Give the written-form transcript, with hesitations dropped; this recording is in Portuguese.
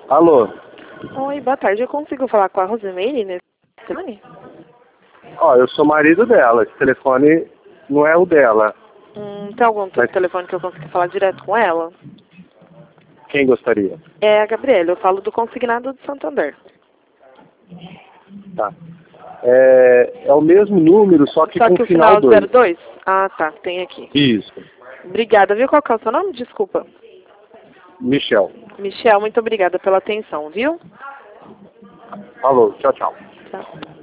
Alô? Oi, boa tarde. Eu consigo falar com a Rosemeire nesse telefone? Ó, eu sou marido dela. Esse telefone não é o dela. Tem algum telefone que eu consiga falar direto com ela? Quem gostaria? É a Gabriela. Eu falo do consignado de Santander. Tá. É o mesmo número, só que com o final 2. 02? Ah, tá. Tem aqui. Isso. Obrigada, viu? Qual que é o seu nome? Desculpa. Michel. Michel, muito obrigada pela atenção, viu? Falou. Tchau, tchau. Tchau.